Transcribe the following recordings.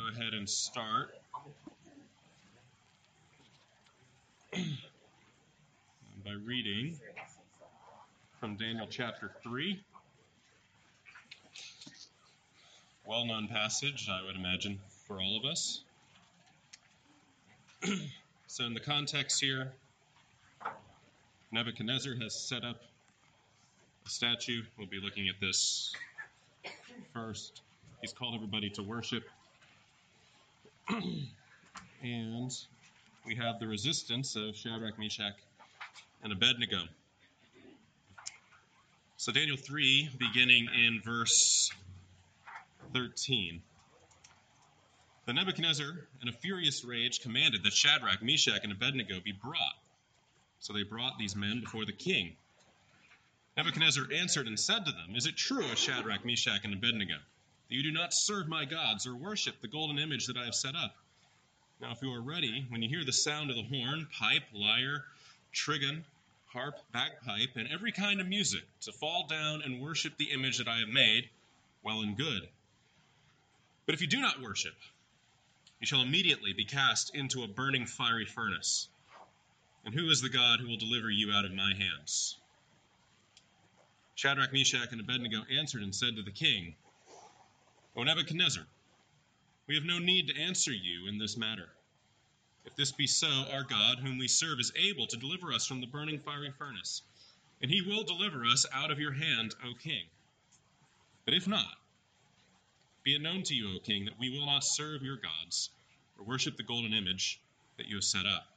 go ahead and start by reading from Daniel chapter 3. Well-known passage, I would imagine, for all of us. So in the context here, Nebuchadnezzar has set up a statue. We'll be looking at this first. He's called everybody to worship. And we have the resistance of Shadrach, Meshach, and Abednego. So Daniel 3, beginning in verse 13. Then Nebuchadnezzar, in a furious rage, commanded that Shadrach, Meshach, and Abednego be brought. So they brought these men before the king. Nebuchadnezzar answered and said to them, "Is it true, O Shadrach, Meshach, and Abednego, that you do not serve my gods or worship the golden image that I have set up? Now if you are ready, when you hear the sound of the horn, pipe, lyre, trigon, harp, bagpipe, and every kind of music, to fall down and worship the image that I have made, well and good. But if you do not worship, you shall immediately be cast into a burning fiery furnace. And who is the God who will deliver you out of my hands?" Shadrach, Meshach, and Abednego answered and said to the king, "O Nebuchadnezzar, we have no need to answer you in this matter. If this be so, our God, whom we serve, is able to deliver us from the burning fiery furnace, and he will deliver us out of your hand, O king. But if not, be it known to you, O king, that we will not serve your gods or worship the golden image that you have set up."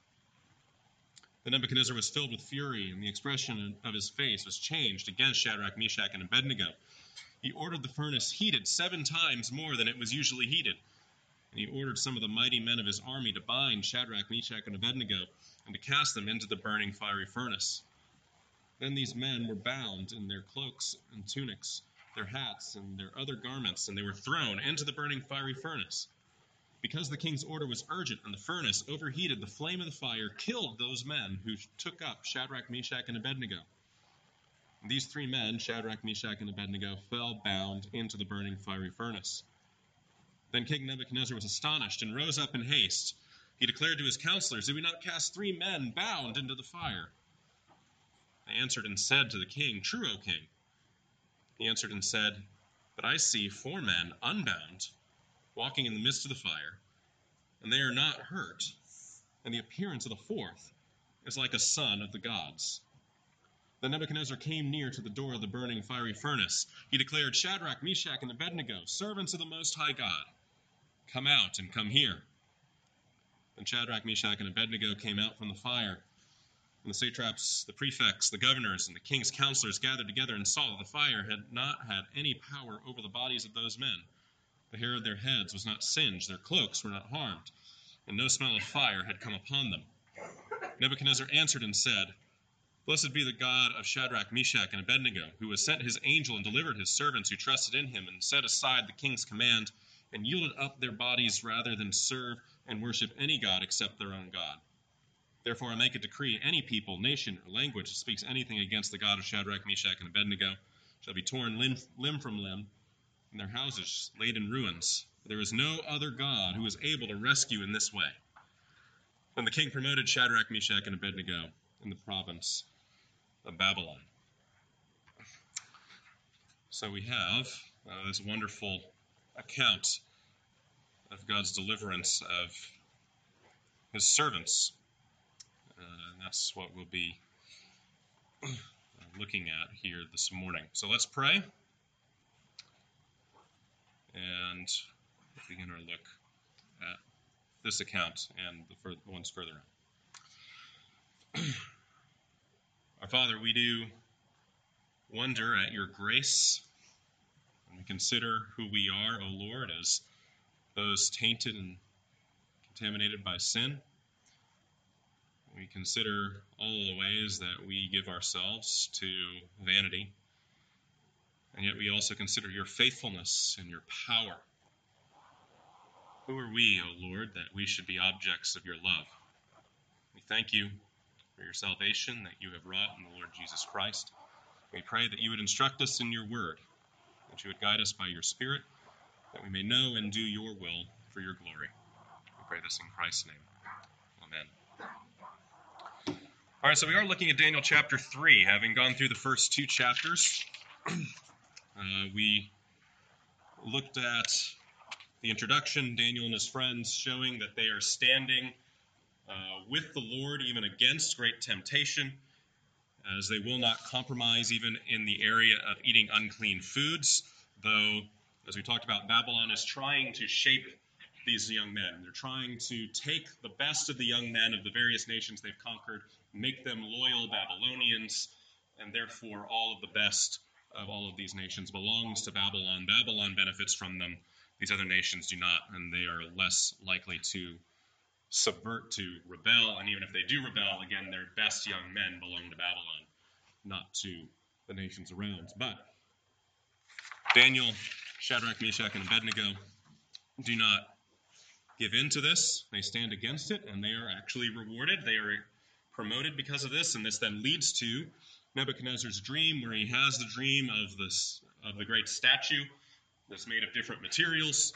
Then Nebuchadnezzar was filled with fury, and the expression of his face was changed against Shadrach, Meshach, and Abednego. He ordered the furnace heated 7 times more than it was usually heated. And he ordered some of the mighty men of his army to bind Shadrach, Meshach, and Abednego, and to cast them into the burning fiery furnace. Then these men were bound in their cloaks and tunics, their hats, and their other garments, and they were thrown into the burning fiery furnace. Because the king's order was urgent and the furnace overheated, the flame of the fire killed those men who took up Shadrach, Meshach, and Abednego. And these 3 men, Shadrach, Meshach, and Abednego, fell bound into the burning fiery furnace. Then King Nebuchadnezzar was astonished and rose up in haste. He declared to his counselors, "Did we not cast 3 men bound into the fire?" They answered and said to the king, "True, O king." He answered and said, "But I see 4 men unbound, walking in the midst of the fire, and they are not hurt, and the appearance of the 4th is like a son of the gods." Then Nebuchadnezzar came near to the door of the burning fiery furnace. He declared, "Shadrach, Meshach, and Abednego, servants of the Most High God, come out and come here." Then Shadrach, Meshach, and Abednego came out from the fire. And the satraps, the prefects, the governors, and the king's counselors gathered together and saw that the fire had not had any power over the bodies of those men. The hair of their heads was not singed, their cloaks were not harmed, and no smell of fire had come upon them. Nebuchadnezzar answered and said, "Blessed be the God of Shadrach, Meshach, and Abednego, who has sent his angel and delivered his servants who trusted in him and set aside the king's command and yielded up their bodies rather than serve and worship any god except their own God. Therefore I make a decree, any people, nation, or language that speaks anything against the God of Shadrach, Meshach, and Abednego shall be torn limb from limb, and their houses laid in ruins. For there is no other God who is able to rescue in this way." Then the king promoted Shadrach, Meshach, and Abednego in the province of Babylon. So we have this wonderful account of God's deliverance of his servants. And that's what we'll be looking at here this morning. So let's pray and begin our look at this account and the ones further on. Our Father, we do wonder at your grace, and we consider who we are, O Lord, as those tainted and contaminated by sin. We consider all the ways that we give ourselves to vanity, and yet we also consider your faithfulness and your power. Who are we, O Lord, that we should be objects of your love? We thank you for your salvation that you have wrought in the Lord Jesus Christ. We pray that you would instruct us in your word, that you would guide us by your Spirit, that we may know and do your will. For for your glory. We pray this in Christ's name. Amen. All right, so we are looking at Daniel chapter 3, having gone through the first 2 chapters. We looked at the introduction, Daniel and his friends showing that they are standing with the Lord even against great temptation, as they will not compromise even in the area of eating unclean foods, though, as we talked about, Babylon is trying to shape these young men. They're trying to take the best of the young men of the various nations they've conquered, make them loyal Babylonians, and therefore all of the best of all of these nations belongs to Babylon. Babylon benefits from them. These other nations do not, and they are less likely to subvert, to rebel. And even if they do rebel, again, their best young men belong to Babylon, not to the nations around. But Daniel, Shadrach, Meshach, and Abednego do not give in to this. They stand against it, and they are actually rewarded. They are promoted because of this, and this then leads to Nebuchadnezzar's dream, where he has the dream of the great statue that's made of different materials.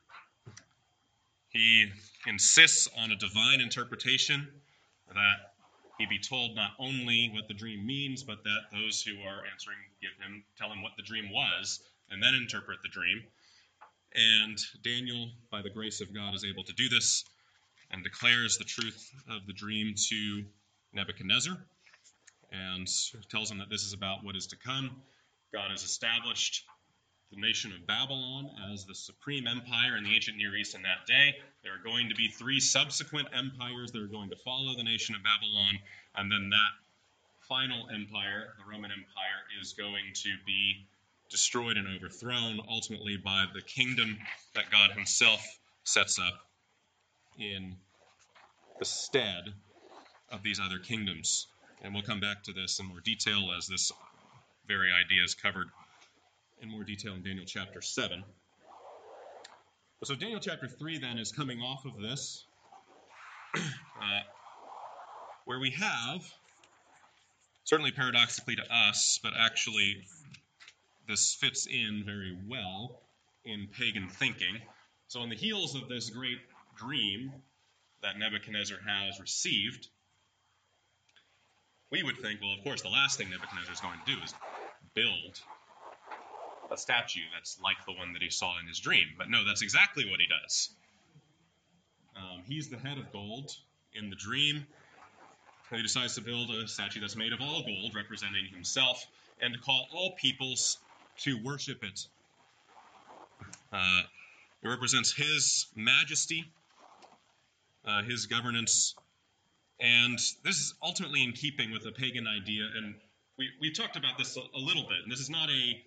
He insists on a divine interpretation, that he be told not only what the dream means, but that those who are answering tell him what the dream was, and then interpret the dream. And Daniel, by the grace of God, is able to do this and declares the truth of the dream to Nebuchadnezzar and tells him that this is about what is to come. God has established the nation of Babylon as the supreme empire in the ancient Near East in that day. There are going to be 3 subsequent empires that are going to follow the nation of Babylon, and then that final empire, the Roman Empire, is going to be destroyed and overthrown ultimately by the kingdom that God himself sets up in the stead of these other kingdoms. And we'll come back to this in more detail as this very idea is covered in more detail in Daniel chapter 7. So Daniel chapter 3 then is coming off of this, where we have, certainly paradoxically to us, but actually this fits in very well in pagan thinking. So on the heels of this great dream that Nebuchadnezzar has received, we would think, well, of course, the last thing Nebuchadnezzar is going to do is build a statue that's like the one that he saw in his dream. But no, that's exactly what he does. He's the head of gold in the dream. He decides to build a statue that's made of all gold, representing himself, and to call all peoples to worship it. It represents his majesty, his governance, and this is ultimately in keeping with a pagan idea. And we talked about this a little bit, and this is not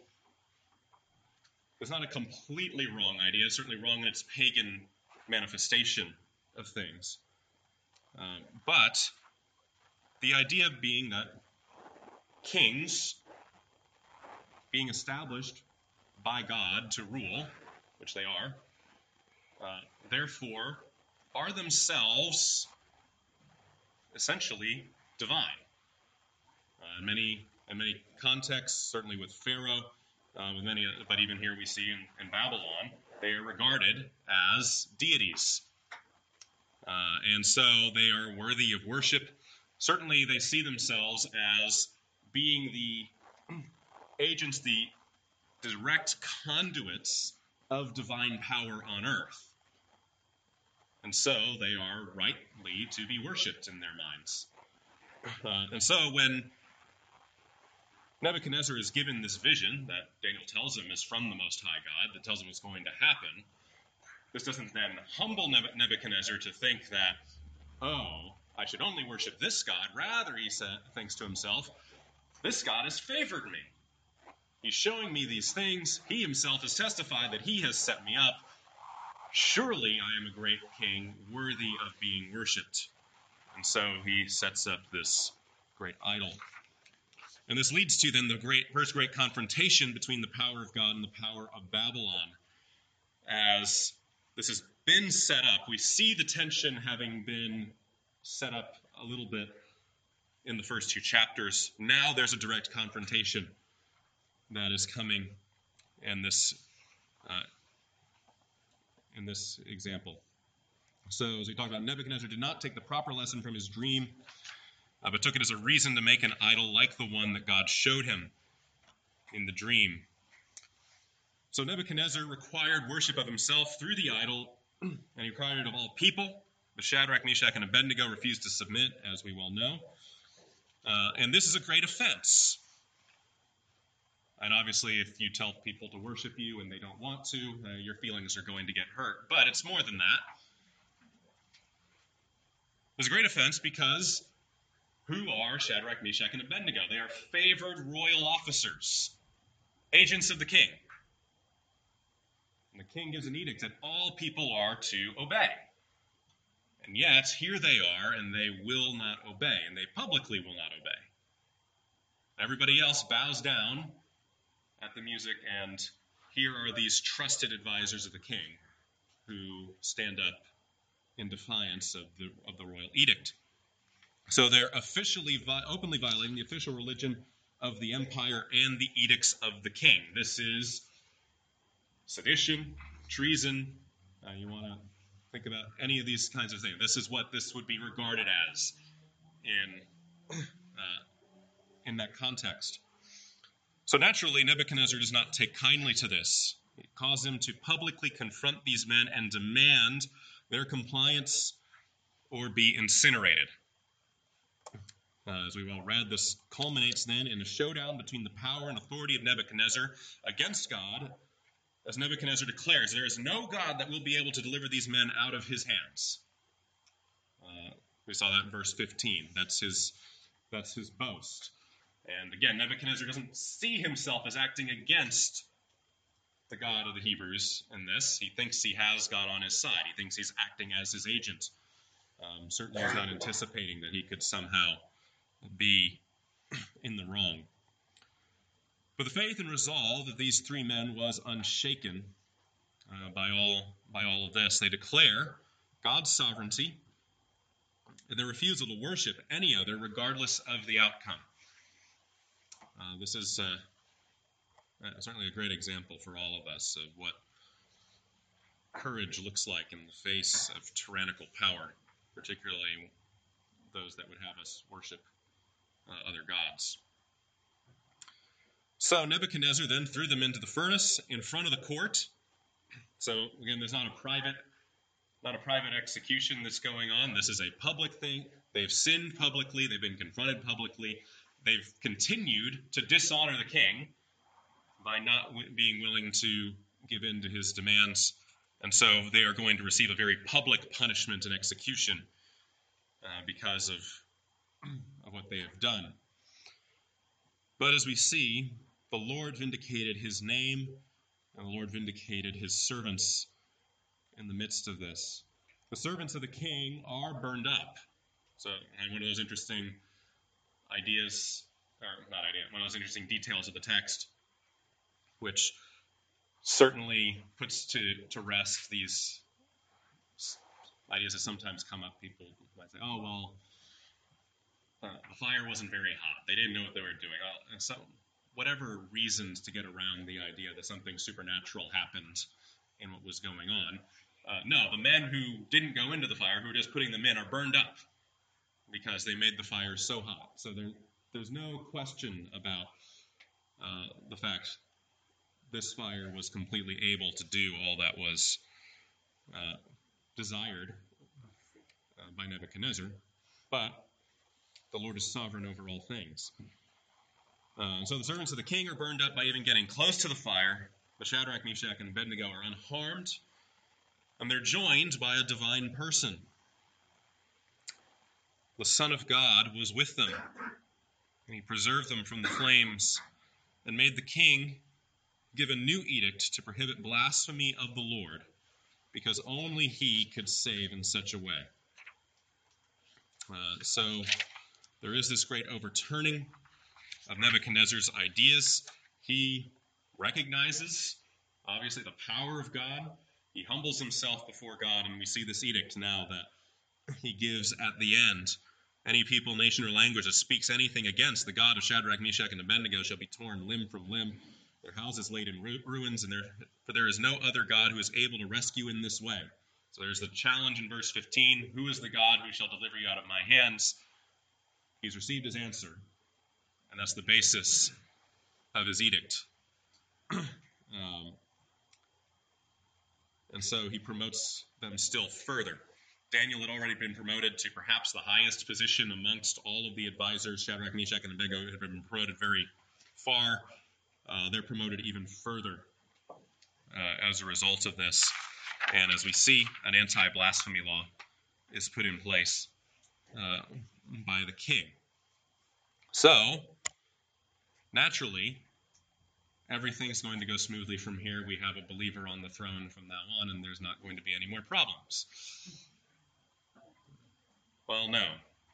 a completely wrong idea. It's certainly wrong in its pagan manifestation of things. But the idea being that kings, being established by God to rule, which they are, therefore are themselves essentially divine. In many contexts, certainly with Pharaoh, but even here we see in Babylon, they are regarded as deities. And so they are worthy of worship. Certainly they see themselves as being the agents, the direct conduits of divine power on earth. And so they are rightly to be worshipped in their minds. And so when Nebuchadnezzar is given this vision that Daniel tells him is from the Most High God, that tells him what's going to happen, this doesn't then humble Nebuchadnezzar to think that, oh, I should only worship this God. Rather, he thinks to himself, this God has favored me. He's showing me these things. He himself has testified that he has set me up. Surely I am a great king, worthy of being worshipped. And so he sets up this great idol. And this leads to then the first great confrontation between the power of God and the power of Babylon. As this has been set up, we see the tension having been set up a little bit in the first 2 chapters. Now there's a direct confrontation that is coming, and this in this example. So as we talked about, Nebuchadnezzar did not take the proper lesson from his dream, but took it as a reason to make an idol like the one that God showed him in the dream. So Nebuchadnezzar required worship of himself through the idol, and he required it of all people. But Shadrach, Meshach, and Abednego refused to submit, as we well know. And this is a great offense. And obviously, if you tell people to worship you and they don't want to, your feelings are going to get hurt. But it's more than that. It's a great offense because who are Shadrach, Meshach, and Abednego? They are favored royal officers, agents of the king. And the king gives an edict that all people are to obey. And yet, here they are, and they will not obey, and they publicly will not obey. Everybody else bows down at the music, and here are these trusted advisors of the king who stand up in defiance of the royal edict. So they're officially, openly violating the official religion of the empire and the edicts of the king. This is sedition, treason. You want to think about any of these kinds of things. This is what this would be regarded as in that context. So naturally, Nebuchadnezzar does not take kindly to this. It caused him to publicly confront these men and demand their compliance or be incinerated. As we well read, this culminates then in a showdown between the power and authority of Nebuchadnezzar against God, as Nebuchadnezzar declares, there is no God that will be able to deliver these men out of his hands. We saw that in verse 15. That's his boast. And again, Nebuchadnezzar doesn't see himself as acting against the God of the Hebrews in this. He thinks he has God on his side. He thinks he's acting as his agent. Certainly he's not anticipating that he could somehow be in the wrong. But the faith and resolve of these three men was unshaken by all of this. They declare God's sovereignty and their refusal to worship any other, regardless of the outcome. This is certainly a great example for all of us of what courage looks like in the face of tyrannical power, particularly those that would have us worship other gods. So Nebuchadnezzar then threw them into the furnace in front of the court. So again, there's not a private execution that's going on. This is a public thing. They've sinned publicly. They've been confronted publicly. They've continued to dishonor the king by not being willing to give in to his demands. And so they are going to receive a very public punishment and execution because of what they have done. But as we see, the Lord vindicated his name, and the Lord vindicated his servants in the midst of this. The servants of the king are burned up. So, and one of those interesting one of those interesting details of the text, which certainly puts to rest these ideas that sometimes come up. People might say, oh, well, the fire wasn't very hot. They didn't know what they were doing. And so whatever reasons to get around the idea that something supernatural happened in what was going on. No, the men who didn't go into the fire, who were just putting them in, are burned up because they made the fire so hot. So there's no question about the fact this fire was completely able to do all that was desired by Nebuchadnezzar. But the Lord is sovereign over all things. So the servants of the king are burned up by even getting close to the fire. But Shadrach, Meshach, and Abednego are unharmed, and they're joined by a divine person. The Son of God was with them, and he preserved them from the flames, and made the king give a new edict to prohibit blasphemy of the Lord, because only he could save in such a way. So there is this great overturning of Nebuchadnezzar's ideas. He recognizes, obviously, the power of God. He humbles himself before God, and we see this edict now that he gives at the end. Any people, nation, or language that speaks anything against the God of Shadrach, Meshach, and Abednego shall be torn limb from limb. their houses laid in ruins, for there is no other God who is able to rescue in this way. So there's the challenge in verse 15, who is the God who shall deliver you out of my hands? He's received his answer, and that's the basis of his edict. And so he promotes them still further. Daniel had already been promoted to perhaps the highest position amongst all of the advisors. Shadrach, Meshach, and Abednego had been promoted very far. They're promoted even further as a result of this. And as we see, an anti-blasphemy law is put in place by the king. So, naturally, everything's going to go smoothly from here. We have a believer on the throne from now on, and there's not going to be any more problems. Well, no.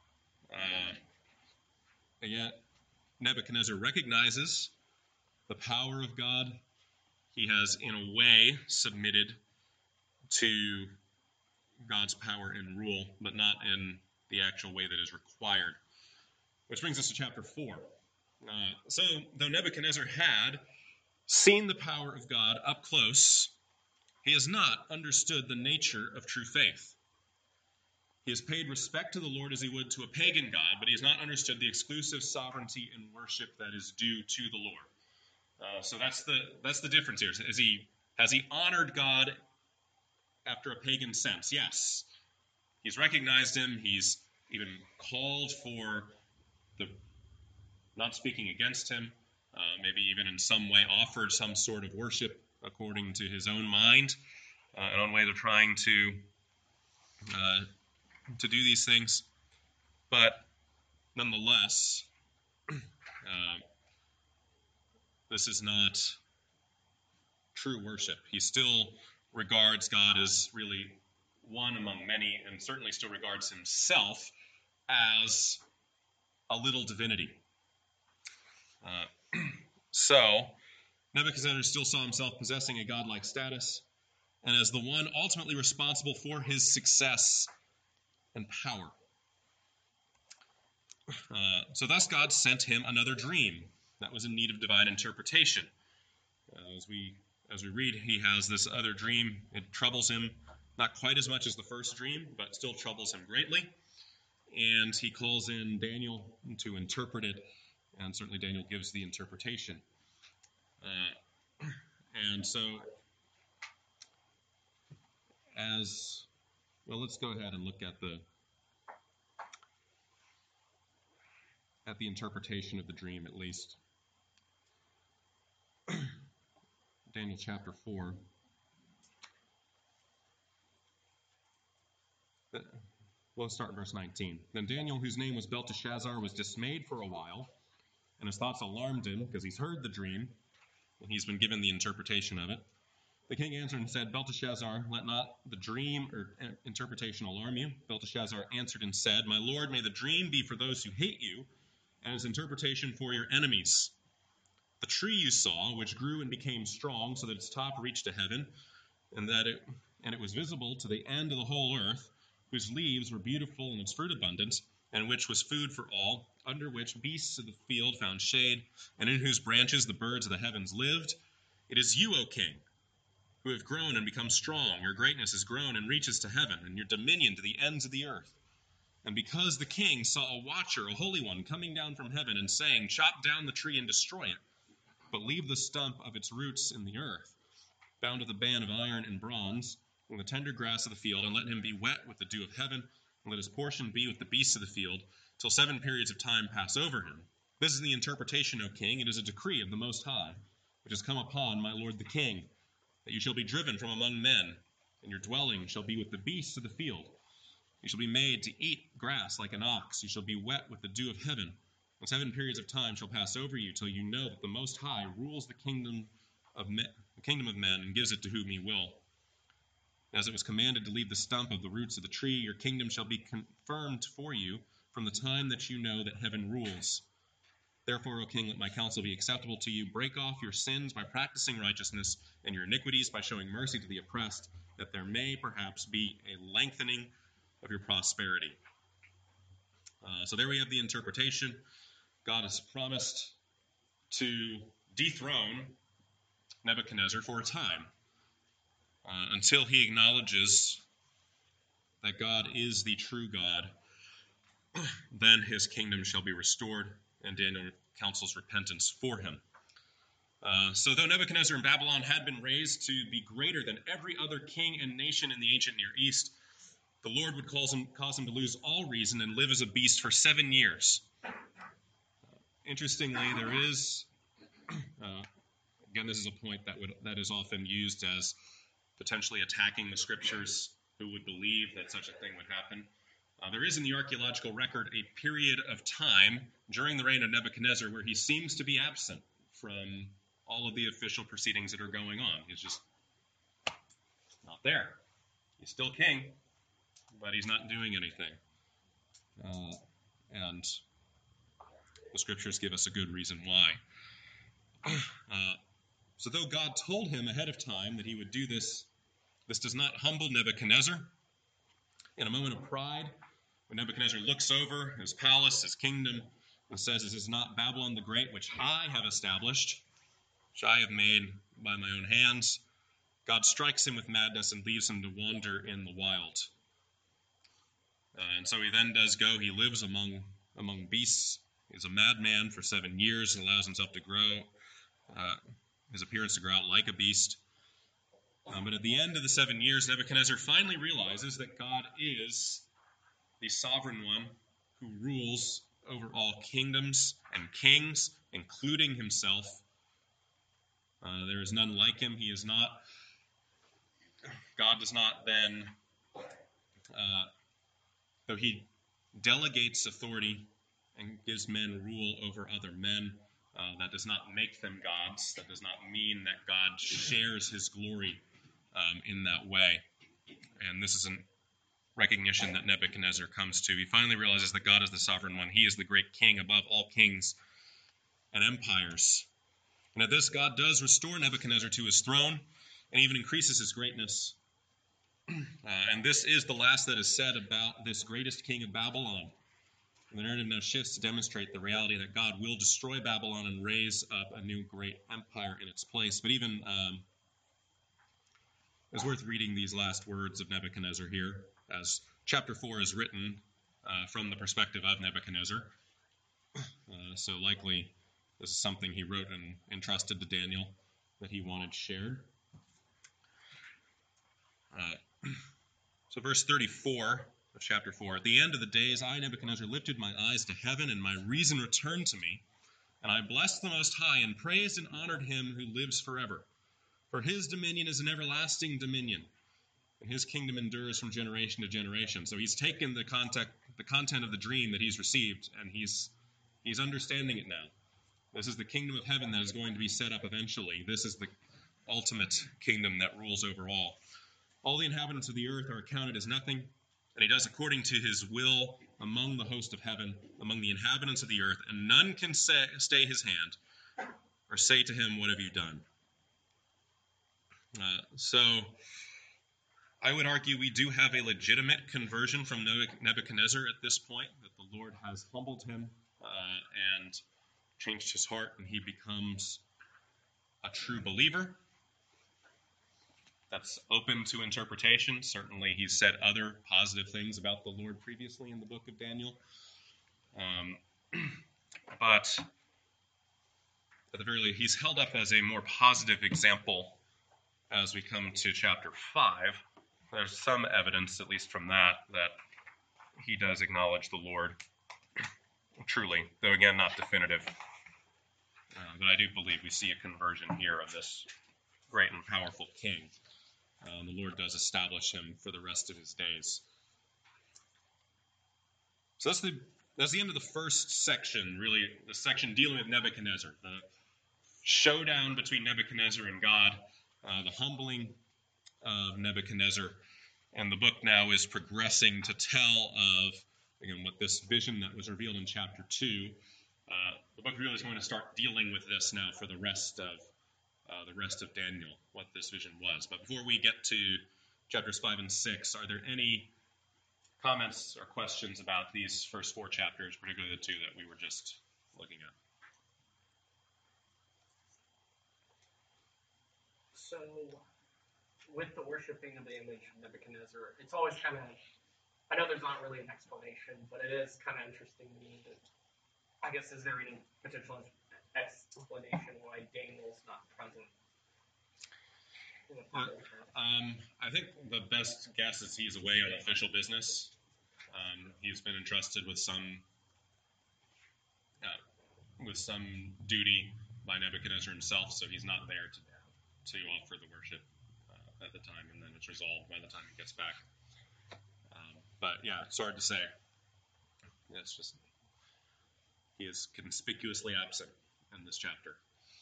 Yet, Nebuchadnezzar recognizes the power of God. He has, in a way, submitted to God's power and rule, but not in the actual way that is required. Which brings us to chapter 4. So, though Nebuchadnezzar had seen the power of God up close, he has not understood the nature of true faith. He has paid respect to the Lord as he would to a pagan god, but he has not understood the exclusive sovereignty and worship that is due to the Lord. So that's the difference here. Has he honored God after a pagan sense? Yes. He's recognized him. He's even called for the not speaking against him. Maybe even in some way offered some sort of worship according to his own mind, an own way of trying to do these things. But nonetheless, this is not true worship. He still regards God as really one among many, and certainly still regards himself as a little divinity. So, Nebuchadnezzar still saw himself possessing a godlike status, and as the one ultimately responsible for his success and power. So thus God sent him another dream that was in need of divine interpretation. As we read, he has this other dream. It troubles him not quite as much as the first dream, but still troubles him greatly. And he calls in Daniel to interpret it, and certainly Daniel gives the interpretation. And so, let's go ahead and look at the interpretation of the dream, at least. Daniel chapter 4. We'll start in verse 19. Then Daniel, whose name was Belteshazzar, was dismayed for a while, and his thoughts alarmed him because he's heard the dream, and he's been given the interpretation of it. The king answered and said, Belteshazzar, let not the dream or interpretation alarm you. Belteshazzar answered and said, My lord, may the dream be for those who hate you, and its interpretation for your enemies. The tree you saw, which grew and became strong, so that its top reached to heaven, and it was visible to the end of the whole earth, whose leaves were beautiful and its fruit abundant, and which was food for all, under which beasts of the field found shade, and in whose branches the birds of the heavens lived. It is you, O king, who have grown and become strong. Your greatness has grown and reaches to heaven, and your dominion to the ends of the earth. And because the king saw a watcher, a holy one, coming down from heaven and saying, Chop down the tree and destroy it, but leave the stump of its roots in the earth, bound with a band of iron and bronze, and the tender grass of the field, and let him be wet with the dew of heaven, and let his portion be with the beasts of the field, till 7 periods of time pass over him. This is the interpretation, O king. It is a decree of the Most High, which has come upon my lord the king, that you shall be driven from among men, and your dwelling shall be with the beasts of the field. You shall be made to eat grass like an ox. You shall be wet with the dew of heaven. And 7 periods of time shall pass over you, till you know that the Most High rules the kingdom of men, and gives it to whom he will. As it was commanded to leave the stump of the roots of the tree, your kingdom shall be confirmed for you from the time that you know that heaven rules. Therefore, O king, let my counsel be acceptable to you. Break off your sins by practicing righteousness, and your iniquities by showing mercy to the oppressed, that there may perhaps be a lengthening of your prosperity. So there we have the interpretation. God has promised to dethrone Nebuchadnezzar for a time until he acknowledges that God is the true God. Then his kingdom shall be restored, and Daniel counsels repentance for him. So though Nebuchadnezzar in Babylon had been raised to be greater than every other king and nation in the ancient Near East, the Lord would cause him to lose all reason and live as a beast for 7 years. Interestingly, there is, again, this is a point that is often used as potentially attacking the scriptures, who would believe that such a thing would happen. There is in the archaeological record a period of time during the reign of Nebuchadnezzar where he seems to be absent from all of the official proceedings that are going on. He's just not there. He's still king, but he's not doing anything. And the scriptures give us a good reason why. So though God told him ahead of time that he would do this, this does not humble Nebuchadnezzar. In a moment of pride, when Nebuchadnezzar looks over his palace, his kingdom, and says, "This is not Babylon the Great, which I have established, which I have made by my own hands," God strikes him with madness and leaves him to wander in the wild. And so he then does go. He lives among beasts. He's a madman for 7 years and allows himself to grow, his appearance to grow out like a beast. But at the end of the 7 years, Nebuchadnezzar finally realizes that God is the sovereign one who rules over all kingdoms and kings, including himself. There is none like him. God does not then, though he delegates authority and gives men rule over other men, that does not make them gods. That does not mean that God shares his glory in that way. And this is a recognition that Nebuchadnezzar comes to. He finally realizes that God is the sovereign one. He is the great king above all kings and empires. And at this, God does restore Nebuchadnezzar to his throne and even increases his greatness. And this is the last that is said about this greatest king of Babylon. And the narrative now shifts to demonstrate the reality that God will destroy Babylon and raise up a new great empire in its place. But even it's worth reading these last words of Nebuchadnezzar here, as chapter 4 is written from the perspective of Nebuchadnezzar. So likely this is something he wrote and entrusted to Daniel that he wanted shared. So verse 34 of chapter 4, "At the end of the days, I, Nebuchadnezzar, lifted my eyes to heaven, and my reason returned to me. And I blessed the Most High, and praised and honored him who lives forever. For his dominion is an everlasting dominion, and his kingdom endures from generation to generation." So he's taken the content of the dream that he's received, and he's understanding it now. This is the kingdom of heaven that is going to be set up eventually. This is the ultimate kingdom that rules over all. "All the inhabitants of the earth are accounted as nothing, and he does according to his will among the host of heaven, among the inhabitants of the earth, and none can stay his hand or say to him, 'What have you done?'" So I would argue we do have a legitimate conversion from Nebuchadnezzar at this point, that the Lord has humbled him and changed his heart, and he becomes a true believer. That's open to interpretation. Certainly he's said other positive things about the Lord previously in the book of Daniel. But at the very least, he's held up as a more positive example as we come to chapter 5. There's some evidence, at least from that he does acknowledge the Lord truly, though again, not definitive. But I do believe we see a conversion here of this great and powerful king. The Lord does establish him for the rest of his days. So that's the end of the first section, really, the section dealing with Nebuchadnezzar, the showdown between Nebuchadnezzar and God, the humbling of Nebuchadnezzar. And the book now is progressing to tell of, again, what this vision that was revealed in chapter 2. The book really is going to start dealing with this now for the rest of Daniel, what this vision was. But before we get to chapters 5 and 6, are there any comments or questions about these first 4 chapters, particularly the 2 that we were just looking at? So, with the worshiping of the image of Nebuchadnezzar, it's always kind of, I know there's not really an explanation, but it is kind of interesting to me that, I guess, is there any potential explanation why Daniel's not present? I think the best guess is he's away on official business. He's been entrusted with some duty by Nebuchadnezzar himself, so he's not there to offer the worship at the time, and then it's resolved by the time he gets back. But yeah, it's hard to say. It's just he is conspicuously absent in this chapter.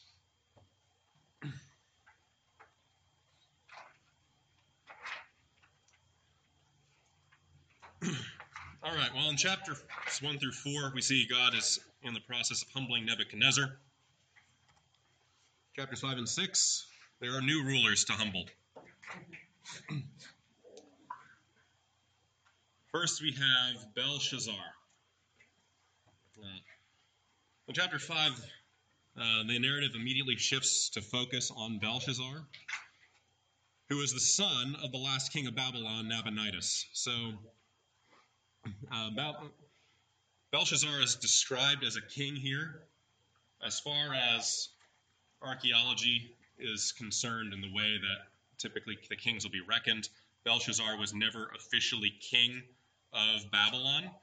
All right, well, in chapters 1 through 4, we see God is in the process of humbling Nebuchadnezzar. Chapters 5 and 6, there are new rulers to humble. First, we have Belshazzar. In chapter 5, the narrative immediately shifts to focus on Belshazzar, who is the son of the last king of Babylon, Nabonidus. So, Belshazzar is described as a king here. As far as archaeology is concerned in the way that typically the kings will be reckoned, Belshazzar was never officially king of Babylon.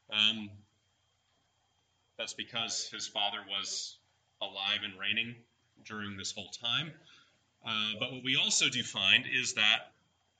That's because his father was alive and reigning during this whole time. But what we also do find is that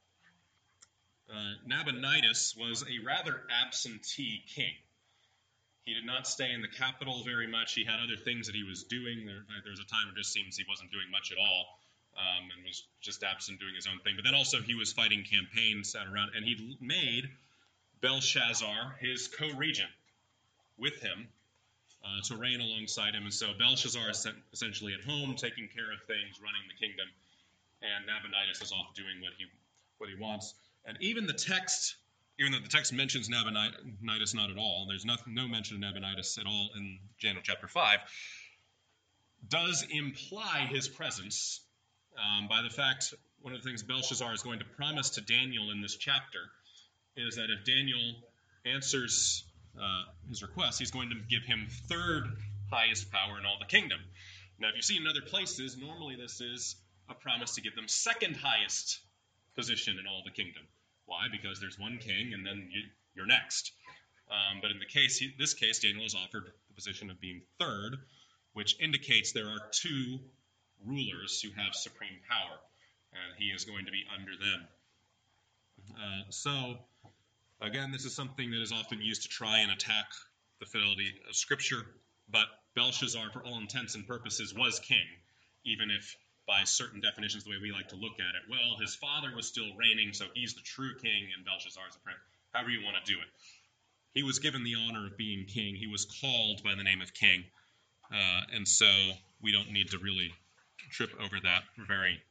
Nabonidus was a rather absentee king. He did not stay in the capital very much. He had other things that he was doing. There was a time where it just seems he wasn't doing much at all, and was just absent doing his own thing. But then also he was fighting campaigns around, and he made Belshazzar his co-regent with him to reign alongside him. And so Belshazzar is essentially at home, taking care of things, running the kingdom, and Nabonidus is off doing what he wants. And even though the text mentions Nabonidus not at all, there's no mention of Nabonidus at all in Daniel chapter 5, does imply his presence by the fact, one of the things Belshazzar is going to promise to Daniel in this chapter is that if Daniel answers his request, he's going to give him third highest power in all the kingdom. Now, if you see in other places, normally this is a promise to give them second highest position in all the kingdom. Why? Because there's one king, and then you're next. But in this case, Daniel is offered the position of being third, which indicates there are two rulers who have supreme power, and he is going to be under them. So, again, this is something that is often used to try and attack the fidelity of Scripture, but Belshazzar, for all intents and purposes, was king, even if by certain definitions, the way we like to look at it, well, his father was still reigning, so he's the true king, and Belshazzar is the prince. However you want to do it. He was given the honor of being king. He was called by the name of king. And so we don't need to really trip over that for very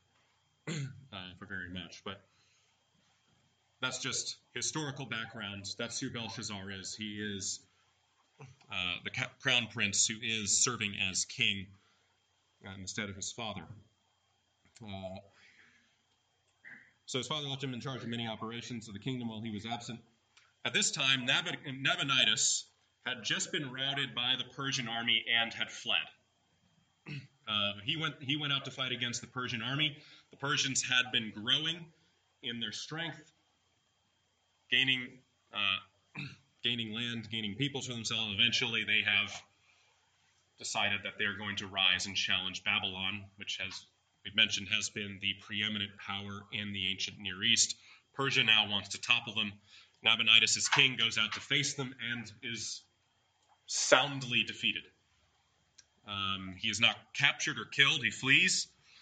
much. But that's just historical background. That's who Belshazzar is. He is the crown prince who is serving as king instead of his father. So his father left him in charge of many operations of the kingdom while he was absent. At this time, Nabonidus had just been routed by the Persian army and had fled. He went out to fight against the Persian army. The Persians had been growing in their strength, gaining land, gaining peoples for themselves. Eventually, they have decided that they're going to rise and challenge Babylon, which we've mentioned has been the preeminent power in the ancient Near East. Persia now wants to topple them. Nabonidus, as king, goes out to face them and is soundly defeated. He is not captured or killed. He flees.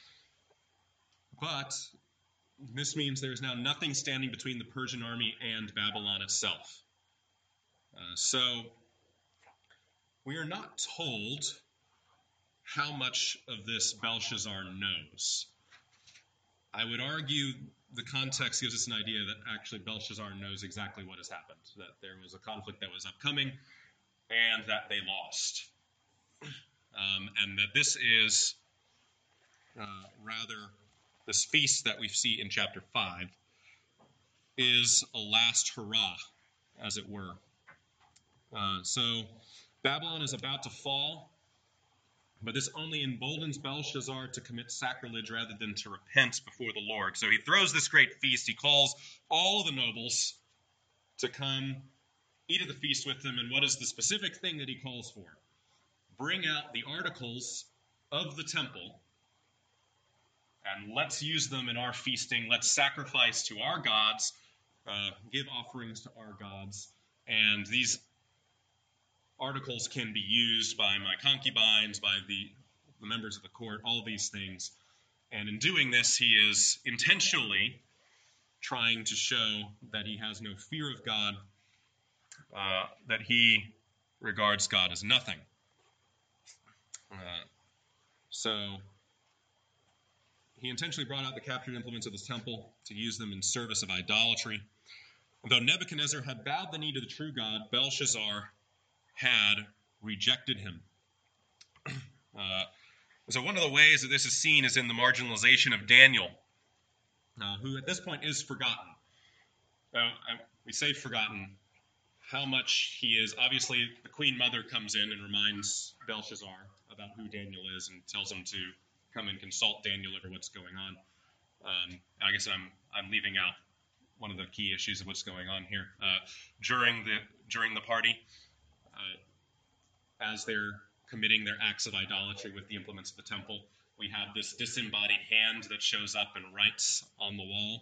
But this means there is now nothing standing between the Persian army and Babylon itself. So we are not told how much of this Belshazzar knows. I would argue the context gives us an idea that actually Belshazzar knows exactly what has happened, that there was a conflict that was upcoming and that they lost. And that this is rather this feast that we see in chapter 5 is a last hurrah, as it were. So Babylon is about to fall, but this only emboldens Belshazzar to commit sacrilege rather than to repent before the Lord. So he throws this great feast. He calls all the nobles to come eat at the feast with him. And what is the specific thing that he calls for? Bring out the articles of the temple, and let's use them in our feasting. Let's sacrifice to our gods, give offerings to our gods, and these articles can be used by my concubines, by the members of the court, all these things. And in doing this, he is intentionally trying to show that he has no fear of God, that he regards God as nothing. So he intentionally brought out the captured implements of the temple to use them in service of idolatry. And though Nebuchadnezzar had bowed the knee to the true God, Belshazzar had rejected him. So one of the ways that this is seen is in the marginalization of Daniel, who at this point is forgotten. We say forgotten. How much he is, obviously the Queen Mother comes in and reminds Belshazzar about who Daniel is and tells him to come and consult Daniel over what's going on. I guess I'm leaving out one of the key issues of what's going on here. During the party, as they're committing their acts of idolatry with the implements of the temple, we have this disembodied hand that shows up and writes on the wall.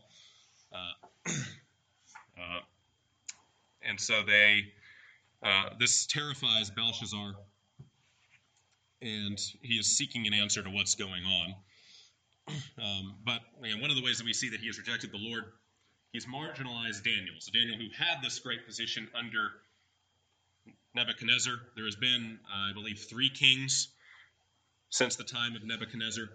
And so this terrifies Belshazzar, and he is seeking an answer to what's going on. But one of the ways that we see that he has rejected the Lord, he's marginalized Daniel. So Daniel, who had this great position under Nebuchadnezzar, there has been, I believe, 3 kings since the time of Nebuchadnezzar.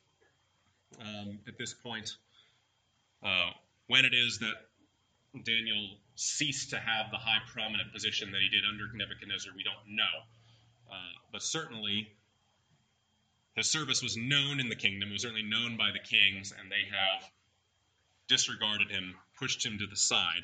At this point, when it is that Daniel ceased to have the high prominent position that he did under Nebuchadnezzar, we don't know. But certainly, his service was known in the kingdom. It was certainly known by the kings, and they have disregarded him, pushed him to the side,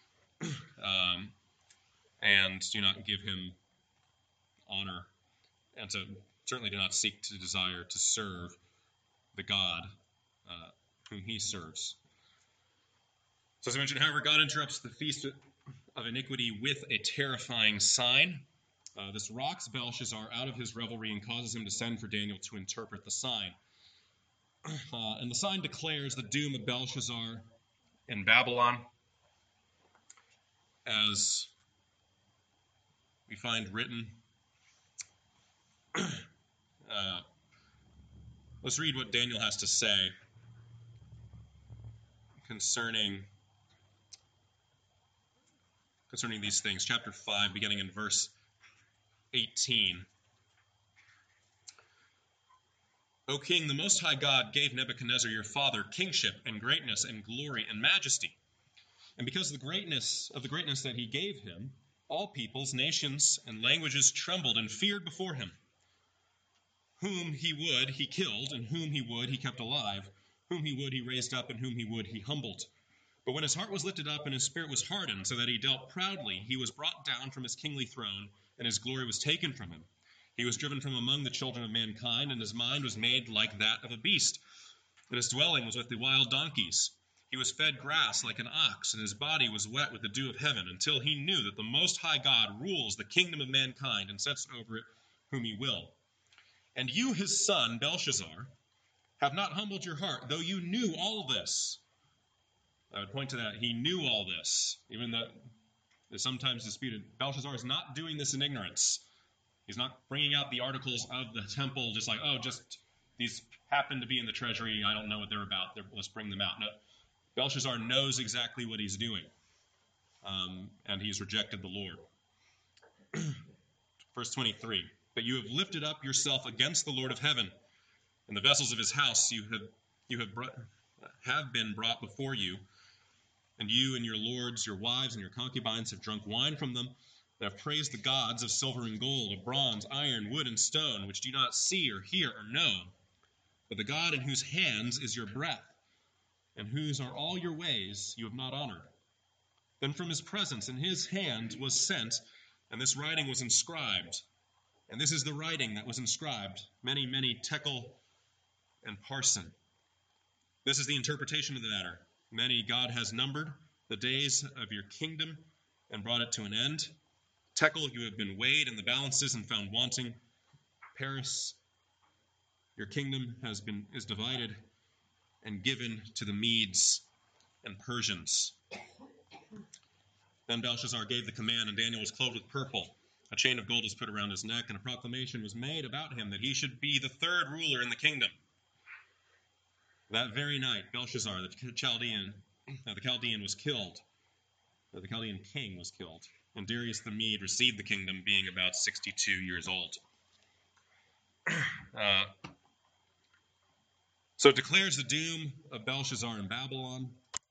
and do not give him honor, and so certainly do not seek to desire to serve the God whom he serves. So as I mentioned, however, God interrupts the feast of iniquity with a terrifying sign. This rocks Belshazzar out of his revelry and causes him to send for Daniel to interpret the sign. And the sign declares the doom of Belshazzar in Babylon, as we find written. Let's read what Daniel has to say concerning these things. Chapter 5, beginning in verse 18. O king, the Most High God gave Nebuchadnezzar your father kingship and greatness and glory and majesty. And because of the greatness that he gave him, all peoples, nations, and languages trembled and feared before him. Whom he would, he killed, and whom he would, he kept alive. Whom he would, he raised up, and whom he would, he humbled. But when his heart was lifted up and his spirit was hardened, so that he dealt proudly, he was brought down from his kingly throne, and his glory was taken from him. He was driven from among the children of mankind, and his mind was made like that of a beast. And his dwelling was with the wild donkeys. He was fed grass like an ox, and his body was wet with the dew of heaven, until he knew that the Most High God rules the kingdom of mankind and sets over it whom he will. And you, his son, Belshazzar, have not humbled your heart, though you knew all this. I would point to that. He knew all this, even though it's sometimes disputed. Belshazzar is not doing this in ignorance. He's not bringing out the articles of the temple just like, just these happen to be in the treasury. I don't know what they're about. Let's bring them out. No, Belshazzar knows exactly what he's doing, and he's rejected the Lord. Verse 23, but you have lifted up yourself against the Lord of heaven, and the vessels of his house have been brought before you, and you and your lords, your wives, and your concubines have drunk wine from them. They have praised the gods of silver and gold, of bronze, iron, wood, and stone, which do not see or hear or know, but the God in whose hands is your breath and whose are all your ways you have not honored. Then from his presence in his hand was sent, and this writing was inscribed. And this is the writing that was inscribed, many, many tekel and parsin. This is the interpretation of the matter. Many God has numbered the days of your kingdom and brought it to an end. Tekel, you have been weighed in the balances and found wanting. Paris, your kingdom is divided and given to the Medes and Persians. Then Belshazzar gave the command, and Daniel was clothed with purple. A chain of gold was put around his neck, and a proclamation was made about him that he should be the third ruler in the kingdom. That very night, Belshazzar, the Chaldean was killed. The Chaldean king was killed, and Darius the Mede received the kingdom, being about 62 years old. So it declares the doom of Belshazzar in Babylon.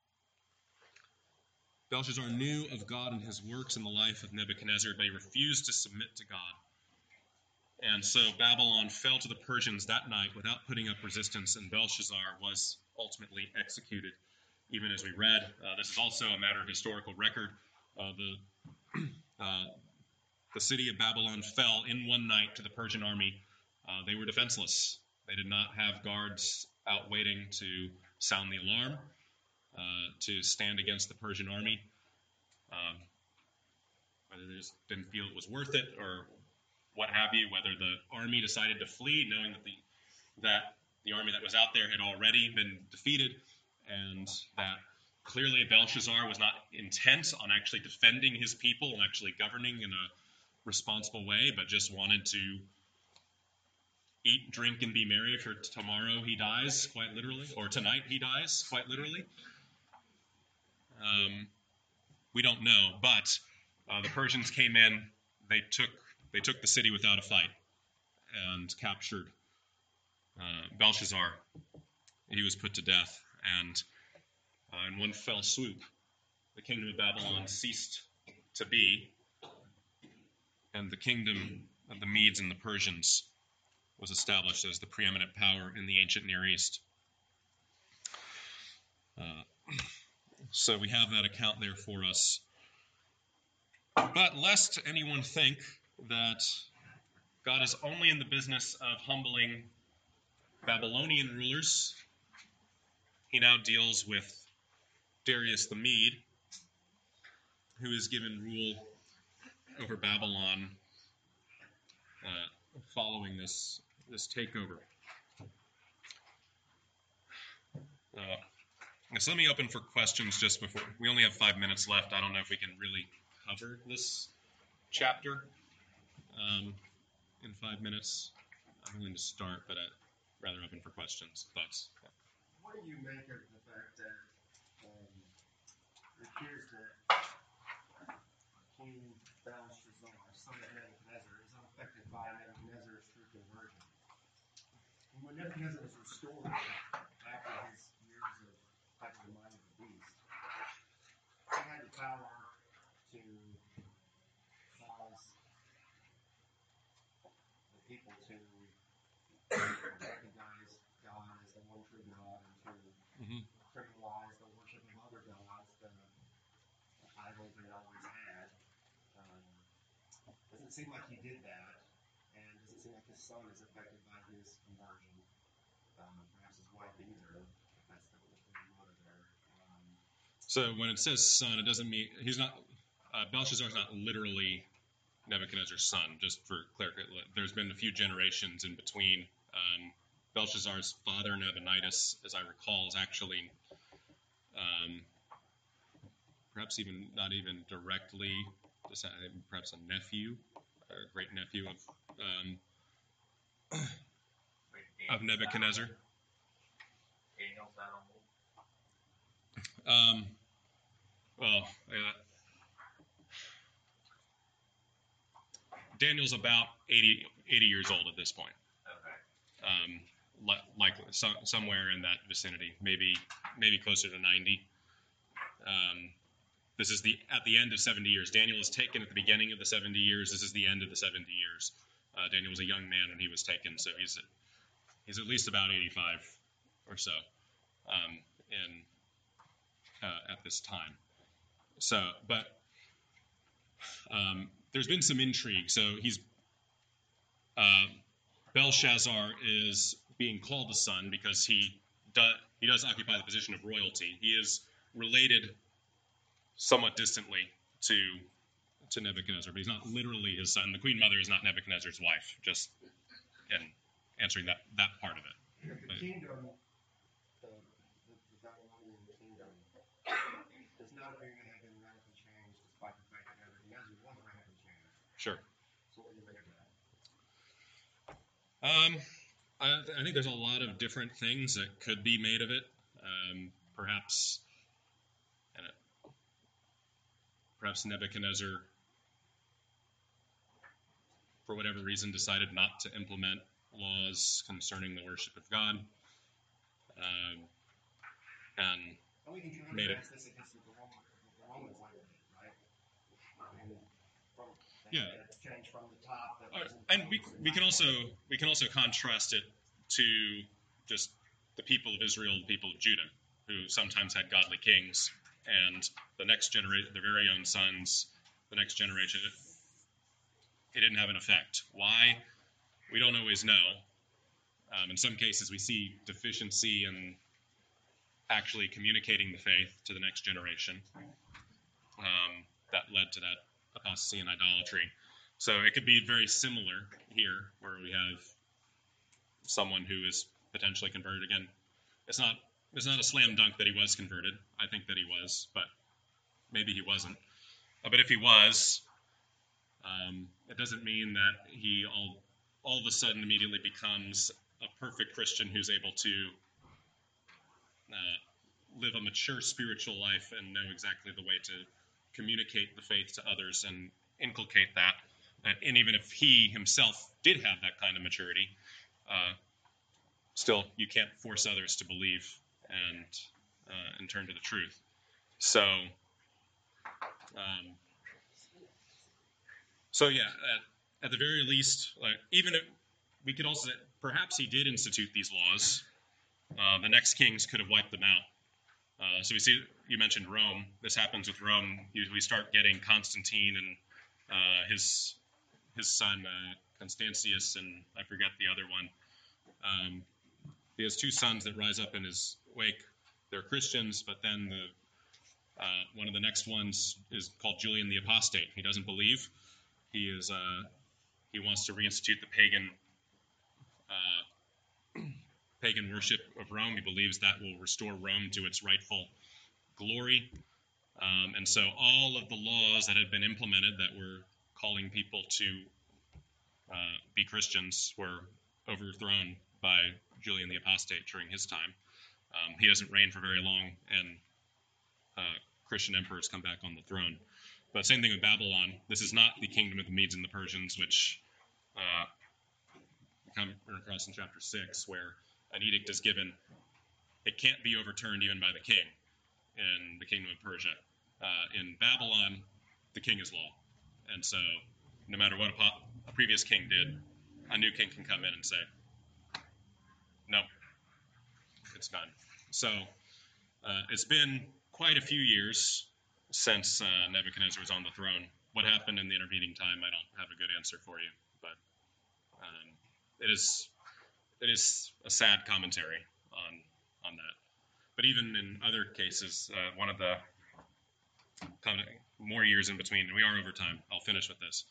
Belshazzar knew of God and his works in the life of Nebuchadnezzar, but he refused to submit to God. And so Babylon fell to the Persians that night without putting up resistance, and Belshazzar was ultimately executed, even as we read. This is also a matter of historical record. The city of Babylon fell in one night to the Persian army. They were defenseless. They did not have guards out waiting to sound the alarm, to stand against the Persian army. Whether they just didn't feel it was worth it or what have you, whether the army decided to flee, knowing that the army that was out there had already been defeated, and that clearly Belshazzar was not intent on actually defending his people and actually governing in a responsible way, but just wanted to eat, drink, and be merry, for tomorrow he dies, quite literally, or tonight he dies, quite literally. We don't know, but the Persians came in. They took the city without a fight and captured Belshazzar. He was put to death, and in one fell swoop, the kingdom of Babylon ceased to be, and the kingdom of the Medes and the Persians was established as the preeminent power in the ancient Near East. So we have that account there for us. But lest anyone think that God is only in the business of humbling Babylonian rulers, he now deals with Darius the Mede, who is given rule over Babylon following this takeover. So let me open for questions just before. We only have 5 minutes left. I don't know if we can really cover this chapter in 5 minutes. I'm willing to start, but I'd rather open for questions. Thoughts? Yeah. What do you make of the fact that it appears that King Belshazzar, son of Nebuchadnezzar, is unaffected by Nebuchadnezzar's true conversion? And when Nebuchadnezzar was restored after his years of touching the mind of the beast, he had the power to cause the people to recognize God as the one true God and to criminalize the worship of other gods, the idols they always had. Doesn't seem like he did that, and doesn't seem like his son is affected by his conversion. Perhaps his wife either, if that's the motive there. So when it says son, it doesn't mean he's not. Belshazzar is not literally Nebuchadnezzar's son. Just for clarity, there's been a few generations in between. Belshazzar's father, Nabonidus, as I recall, is actually perhaps even not even directly, just perhaps a nephew or a great nephew of Nebuchadnezzar. Daniel's about 80 years old at this point. Okay. Likely somewhere in that vicinity, maybe closer to 90. This is at the end of 70 years. Daniel is taken at the beginning of the 70 years. This is the end of the 70 years. Daniel was a young man when he was taken, so he's at least about 85 or so in at this time. So, but there's been some intrigue. So Belshazzar is being called the son because he does occupy the position of royalty. He is related somewhat distantly to Nebuchadnezzar, but he's not literally his son. The queen mother is not Nebuchadnezzar's wife, just in answering that part of it. The kingdom, the Babylonian kingdom, does not appear to have been radically changed despite the fact that Nebuchadnezzar was radically changed. Sure. So what do you make of that? I think there's a lot of different things that could be made of it. Perhaps Nebuchadnezzar, for whatever reason, decided not to implement laws concerning the worship of God, and we can made it. This against the Romans like that, right? And change from the top. And we can also contrast it to just the people of Israel, the people of Judah, who sometimes had godly kings, and the next generation, their very own sons, the next generation, it didn't have an effect. Why? We don't always know. In some cases, we see deficiency in actually communicating the faith to the next generation. That led to that apostasy and idolatry. So it could be very similar here, where we have someone who is potentially converted. Again, it's not a slam dunk that he was converted. I think that he was, but maybe he wasn't. But if he was, it doesn't mean that he all of a sudden immediately becomes a perfect Christian who's able to live a mature spiritual life and know exactly the way to communicate the faith to others and inculcate that. And even if he himself did have that kind of maturity, still you can't force others to believe and turn to the truth. So yeah, at the very least, even if we could also say perhaps he did institute these laws, the next kings could have wiped them out. So we see, you mentioned Rome. This happens with Rome. We start getting Constantine and his son Constantius, and I forget the other one. He has two sons that rise up in his wake. They're Christians, but then one of the next ones is called Julian the Apostate. He doesn't believe. He wants to reinstitute the pagan worship of Rome. He believes that will restore Rome to its rightful glory. And so all of the laws that had been implemented that were calling people to be Christians were overthrown by Julian the Apostate during his time. He doesn't reign for very long, and Christian emperors come back on the throne. But same thing with Babylon. This is not the kingdom of the Medes and the Persians, which come across in chapter 6, where an edict is given. It can't be overturned even by the king in the kingdom of Persia. In Babylon, the king is law. And so no matter what a previous king did, a new king can come in and say, no, it's done. So it's been quite a few years since Nebuchadnezzar was on the throne. What happened in the intervening time, I don't have a good answer for you, but it is a sad commentary on that. But even in other cases, one of the more years in between, and we are over time, I'll finish with this.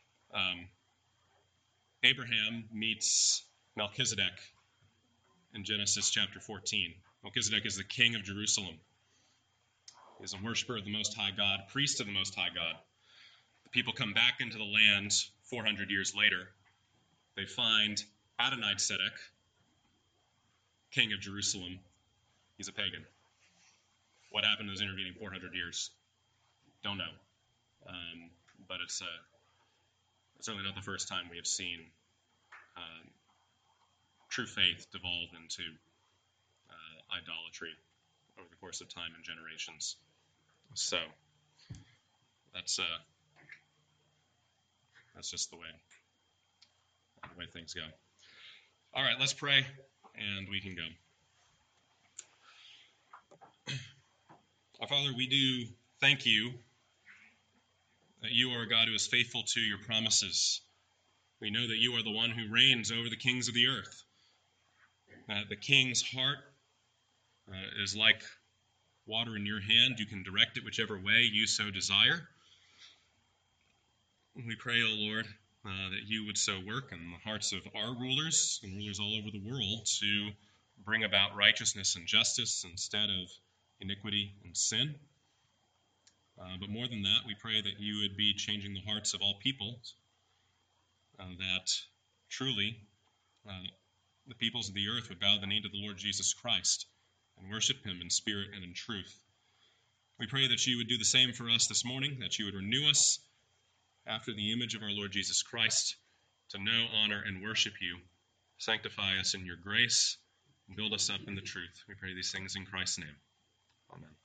Abraham meets Melchizedek in Genesis chapter 14. Melchizedek is the king of Jerusalem. He is a worshiper of the Most High God, priest of the Most High God. The people come back into the land 400 years later. They find Adonai-Tzedek, king of Jerusalem. He's a pagan. What happened in those intervening 400 years? Don't know. But it's certainly not the first time we have seen true faith devolve into idolatry over the course of time and generations. So that's just the way things go. All right, let's pray, and we can go. Our Father, we do thank you that you are a God who is faithful to your promises. We know that you are the one who reigns over the kings of the earth. The king's heart is like water in your hand. You can direct it whichever way you so desire. We pray, O Lord, that you would so work in the hearts of our rulers and rulers all over the world to bring about righteousness and justice instead of iniquity and sin. But more than that, we pray that you would be changing the hearts of all people, that truly the peoples of the earth would bow the knee to the Lord Jesus Christ and worship him in spirit and in truth. We pray that you would do the same for us this morning, that you would renew us after the image of our Lord Jesus Christ to know, honor, and worship you. Sanctify us in your grace and build us up in the truth. We pray these things in Christ's name. Amen.